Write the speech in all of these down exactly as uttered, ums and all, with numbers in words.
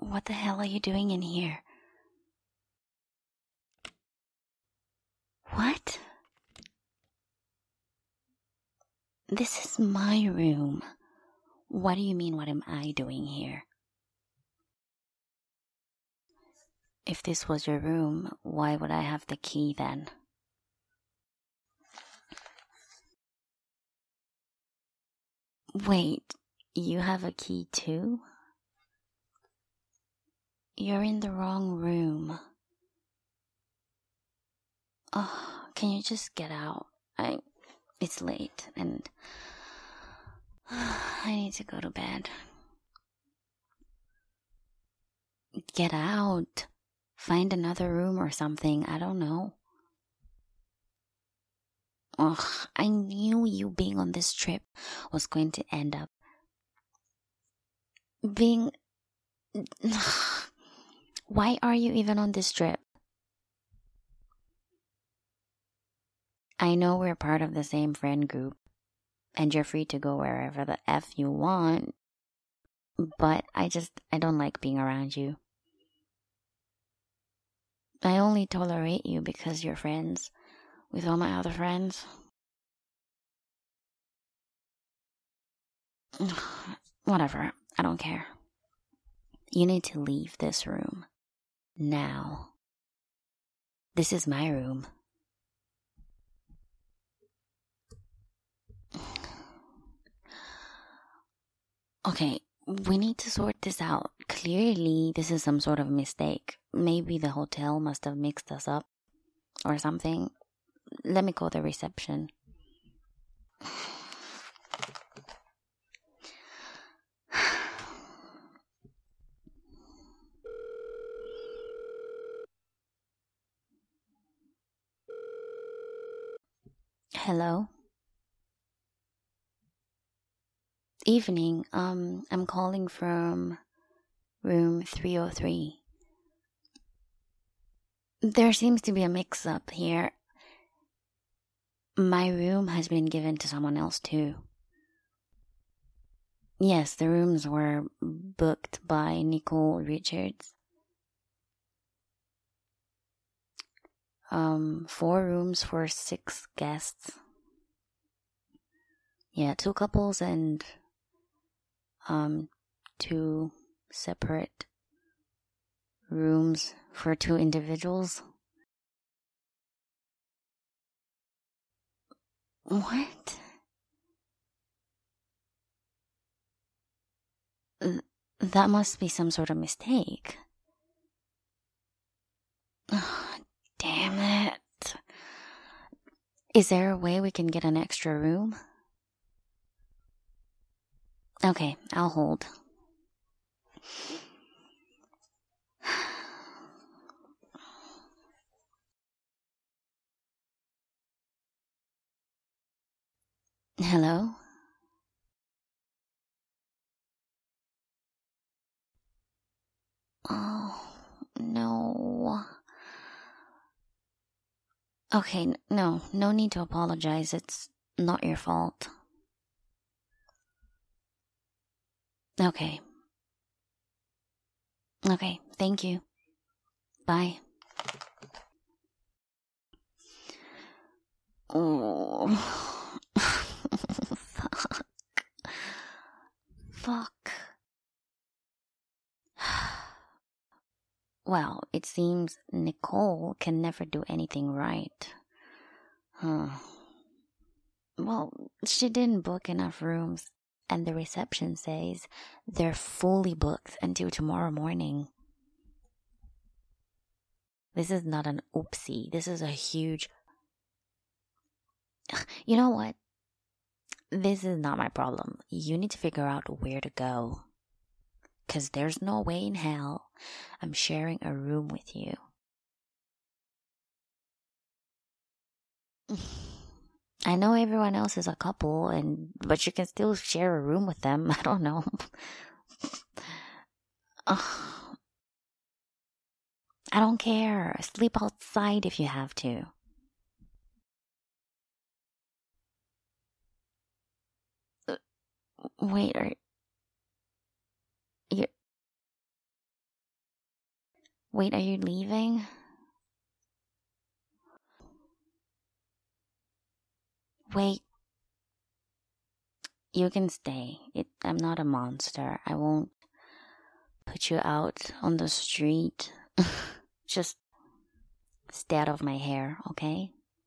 What the hell are you doing in here? What? This is my room. What do you mean, what am I doing here? If this was your room, why would I have the key then? Wait, you have a key too? You're in the wrong room. Oh, can you just get out? I, it's late and I need to go to bed. Get out. Find another room or something. I don't know. Ugh, I knew you being on this trip was going to end up being... Why are you even on this trip? I know we're part of the same friend group, and you're free to go wherever the F you want, but I just, I don't like being around you. I only tolerate you because you're friends with all my other friends. Whatever, I don't care. You need to leave this room. Now. This is my room. Okay, we need to sort this out. Clearly, this is some sort of mistake. Maybe the hotel must have mixed us up or something. Let me call the reception. Hello? Evening. Um, I'm calling from room three oh three. There seems to be a mix-up here. My room has been given to someone else too. Yes, the rooms were booked by Nicole Richards. Um, four rooms for six guests. Yeah, two couples and um two separate rooms for two individuals. What? Th- that must be some sort of mistake. Oh, damn it. Is there a way we can get an extra room? Okay, I'll hold. Hello? Oh, no. Okay, n- no, no need to apologize. It's not your fault. Okay. Okay, thank you. Bye. Oh. Fuck. Fuck. Well, it seems Nicole can never do anything right. Huh. Well, she didn't book enough rooms, and the reception says they're fully booked until tomorrow morning. This is not an oopsie. This is a huge... You know what? This is not my problem. You need to figure out where to go. Because there's no way in hell I'm sharing a room with you. I know everyone else is a couple, and but you can still share a room with them. I don't know. Ugh. I don't care. Sleep outside if you have to. Uh, Wait, are you Wait, are you leaving? Wait. You can stay. It, I'm not a monster. I won't put you out on the street. Just stay out of my hair, okay?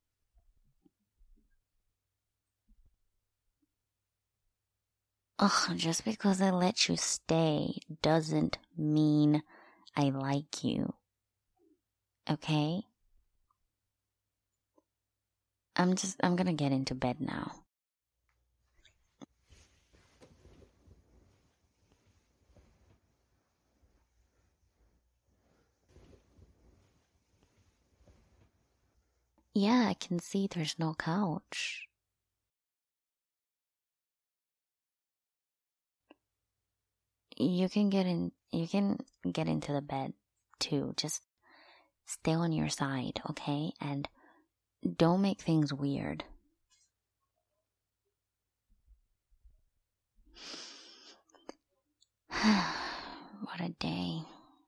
Ugh, just because I let you stay doesn't mean I like you. Okay? I'm just, I'm gonna get into bed now. Yeah, I can see there's no couch. You can get in, you can get into the bed too. Just stay on your side, okay? And don't make things weird. What a day.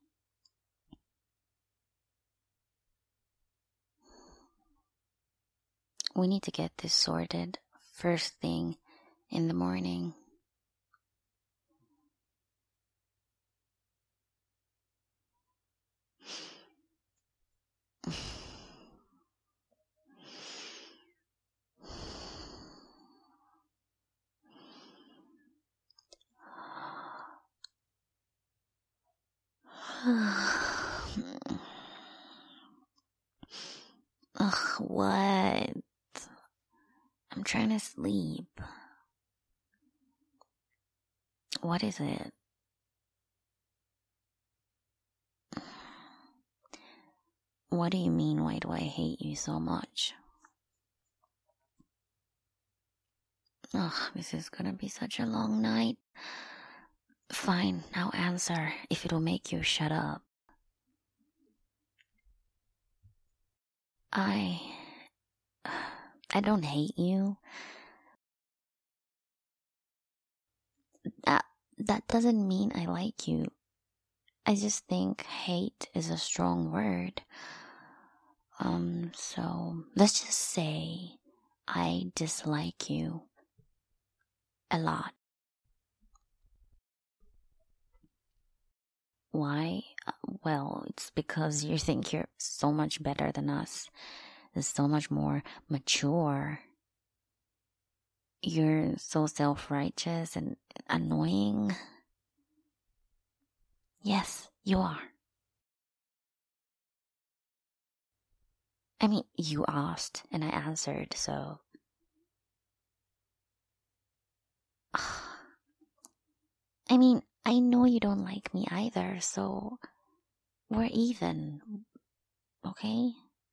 We need to get this sorted first thing in the morning. Ugh, what? I'm trying to sleep. What is it? What do you mean, why do I hate you so much? Ugh, this is gonna be such a long night. Fine, I'll answer if it'll make you shut up. I... I don't hate you. That, that doesn't mean I like you. I just think hate is a strong word. Um, so let's just say I dislike you a lot. Why? Well, it's because you think you're so much better than us. It's so much more mature. You're so self-righteous and annoying. Yes, you are. I mean, you asked and I answered, so... I mean, I know you don't like me either, so we're even, okay?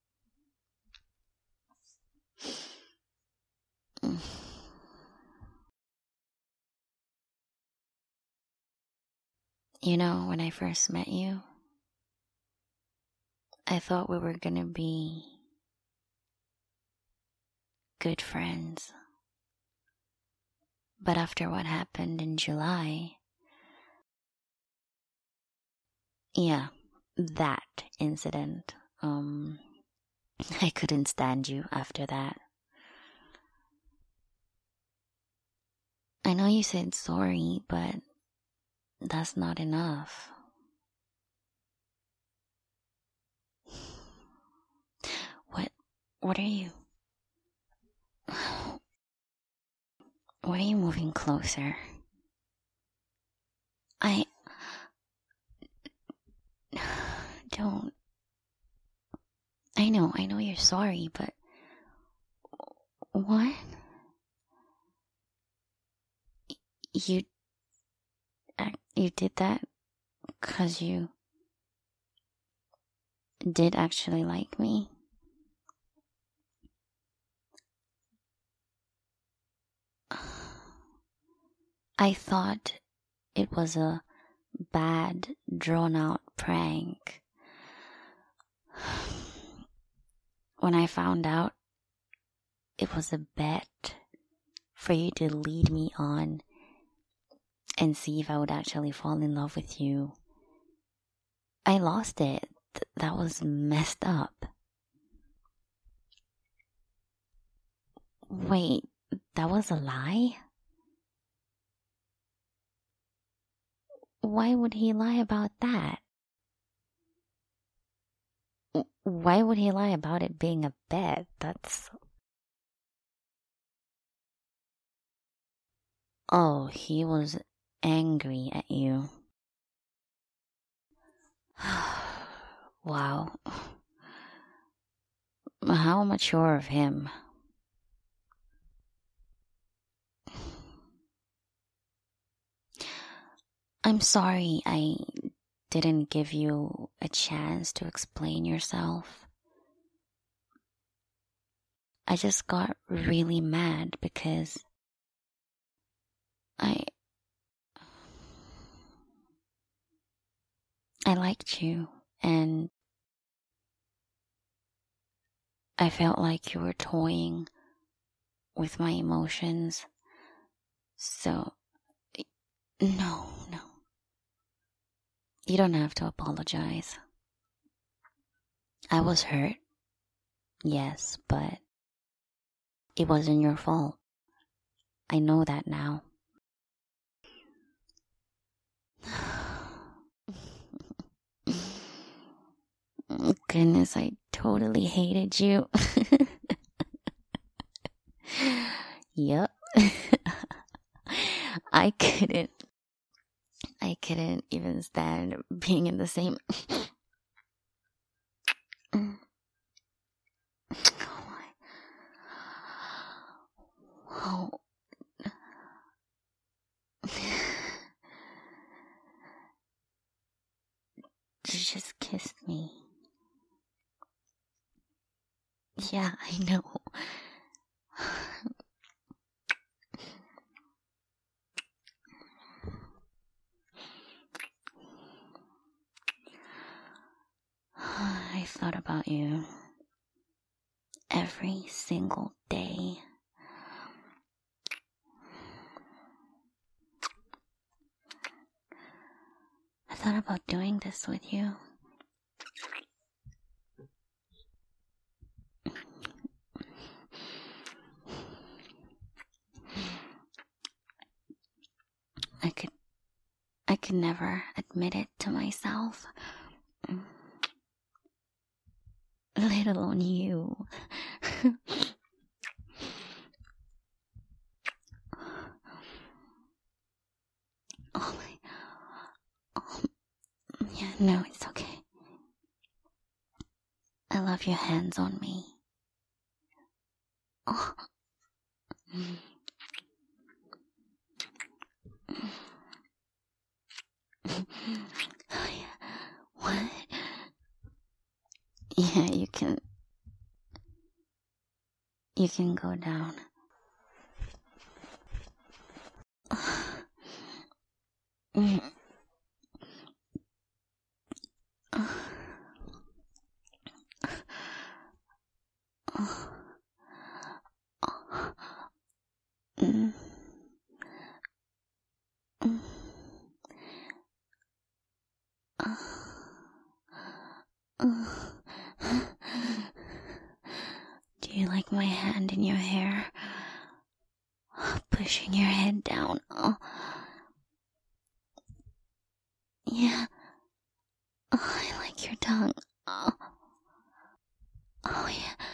You know, when I first met you, I thought we were gonna be good friends. But after what happened in July, yeah, that incident, um, I couldn't stand you after that. I know you said sorry, but that's not enough. What, what are you? What are you moving closer? I... Don't... I know, I know you're sorry, but... What? You... You did that because you did actually like me? I thought it was a bad, drawn-out prank. When I found out it was a bet for you to lead me on and see if I would actually fall in love with you, I lost it. th- that was messed up. Wait, that was a lie? Why would he lie about that? Why would he lie about it being a bet? That's... Oh, he was angry at you. Wow. How mature of him. I'm sorry I didn't give you a chance to explain yourself. I just got really mad because I I liked you, and I felt like you were toying with my emotions. So, no, no. You don't have to apologize. I was hurt, yes, but it wasn't your fault. I know that now. Goodness, I totally hated you. Yep. I couldn't. I couldn't even stand being in the same. Oh my. Oh. You just kissed me. Yeah, I know. I thought about you every single day. I thought about doing this with you. I could I could never admit it to myself. Let alone you. Oh my. Oh, yeah, no, it's okay. I love your hands on me. Oh. Oh, yeah. What? Yeah, you can. You can go down. Mm. Mm. Mm. Do you like my hand in your hair? Pushing your head down. Oh. Yeah. Oh, I like your tongue. Oh, oh yeah.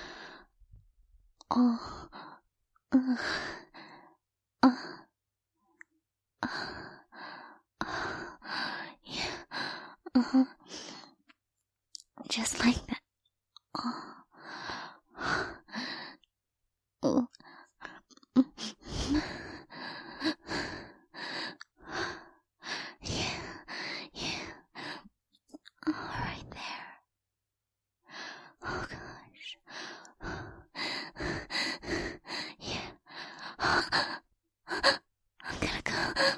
Oh. Uh. Uh. Uh. Yeah. Uh-huh. Just like that. Oh. Oh. Yeah. Yeah. Oh, right there. Oh gosh. Yeah. I'm gonna go.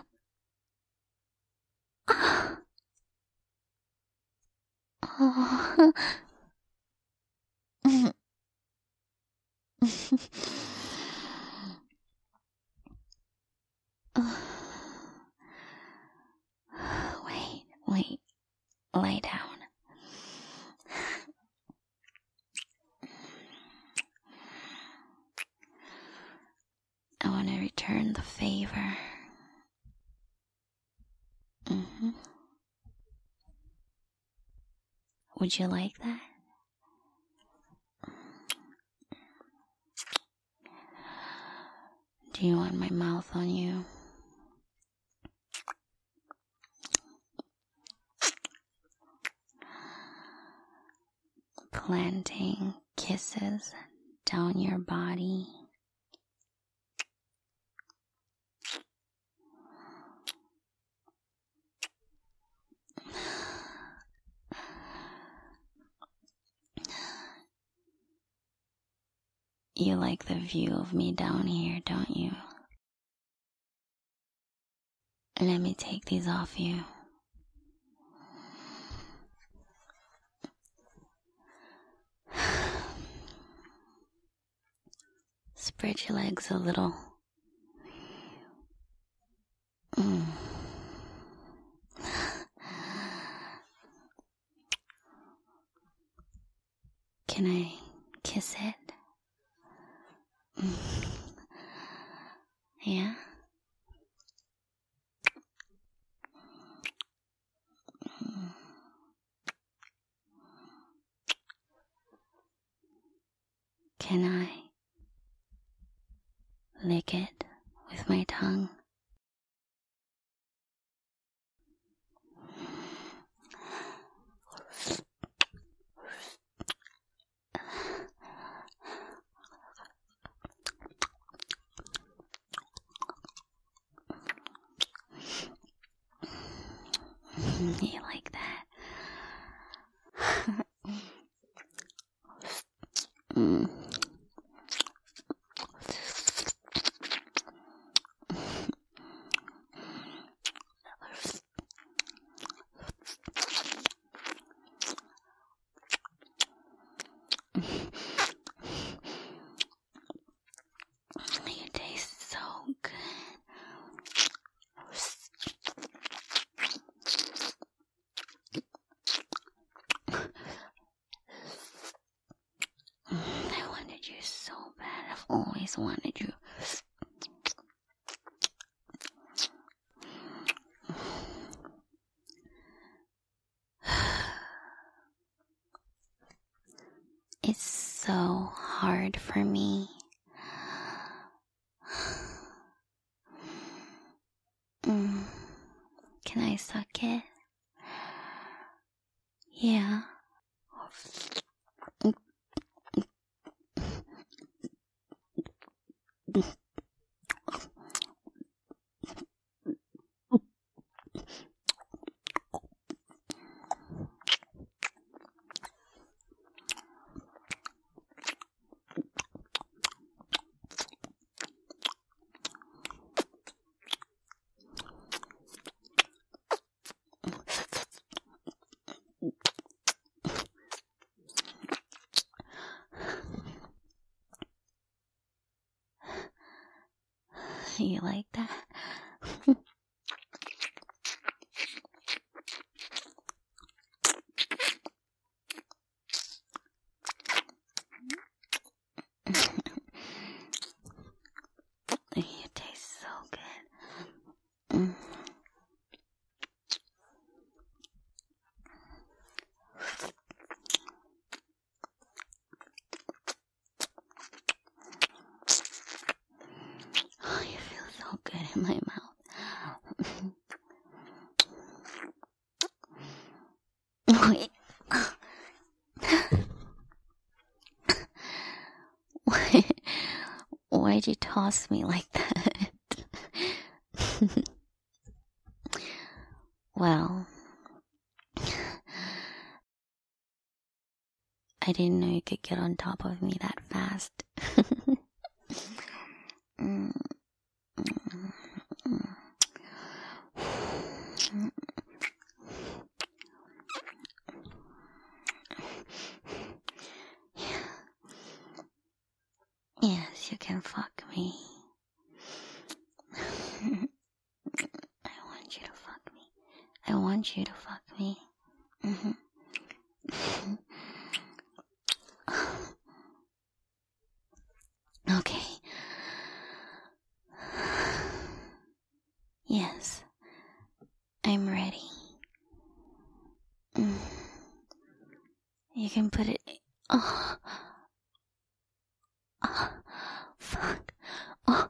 Oh. Wait, wait, lay down. return the favor. Mm-hmm. Would you like that? Do you want my mouth on you? Planting kisses down your body. You like the view of me down here, don't you? Let me take these off you. Spread your legs a little. Mm. Can I kiss it? Mm. Yeah? Mm. Can I lick it with my tongue? You like that? mm. You taste so good. I wanted you so bad. I've always wanted you. It's so hard for me. Mm. Can I suck it? Yeah. You like that? You taste so good. Mm. Oh, you feel so good in my mouth. Wait. Why, why'd you toss me like that? Well, I didn't know you could get on top of me that fast. mm, mm, mm. Yes, you can fuck me. I want you to fuck me. I want you to fuck me. Mm-hmm. Okay. can put it. Oh, oh fuck. Oh.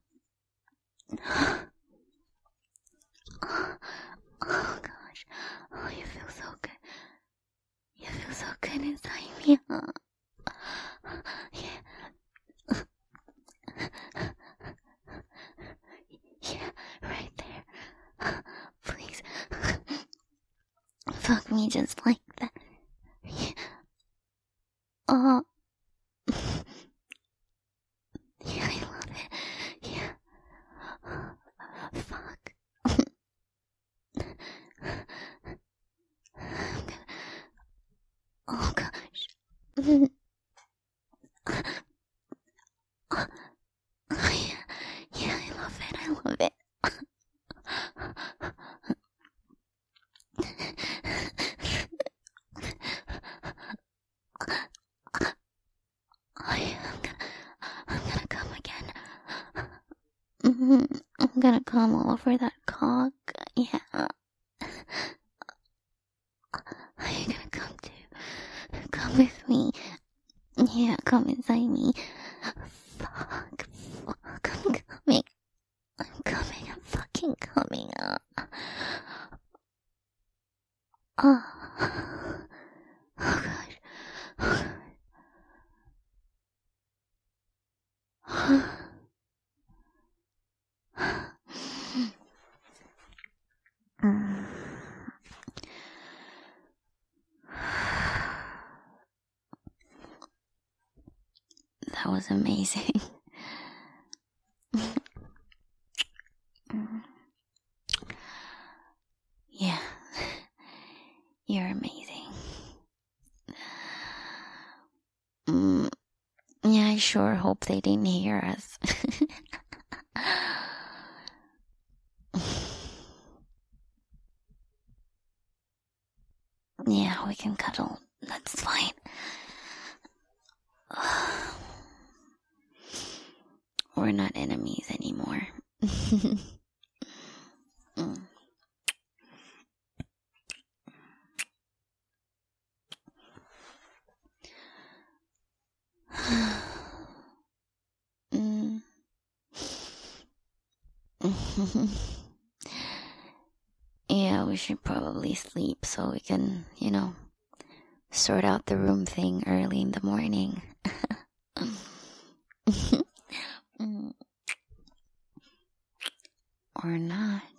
Oh, oh gosh. Oh, you feel so good. You feel so good inside me. Oh. Yeah. Yeah, right there. Please. Fuck me just like that. Yeah. Oh. Yeah, I love it. Yeah. Fuck. I'm gonna... Oh gosh. Oh, yeah. Yeah, I love it. I love it. Oh, yeah, I'm gonna, I'm gonna come again. Mm-hmm. I'm gonna come all over that cock. Yeah. Are you gonna come too? Come with me. Yeah, come inside me. Fuck. Fuck. I'm coming. I'm coming. I'm fucking coming. Oh. Oh gosh. Oh. Mm. That was amazing. Yeah, you're amazing. Mm. Yeah, I sure hope they didn't hear us. Yeah, we can cuddle. That's fine. We're not enemies anymore. Mm. Mm. Yeah, we should probably sleep so we can, you know, sort out the room thing early in the morning. Mm. Or not.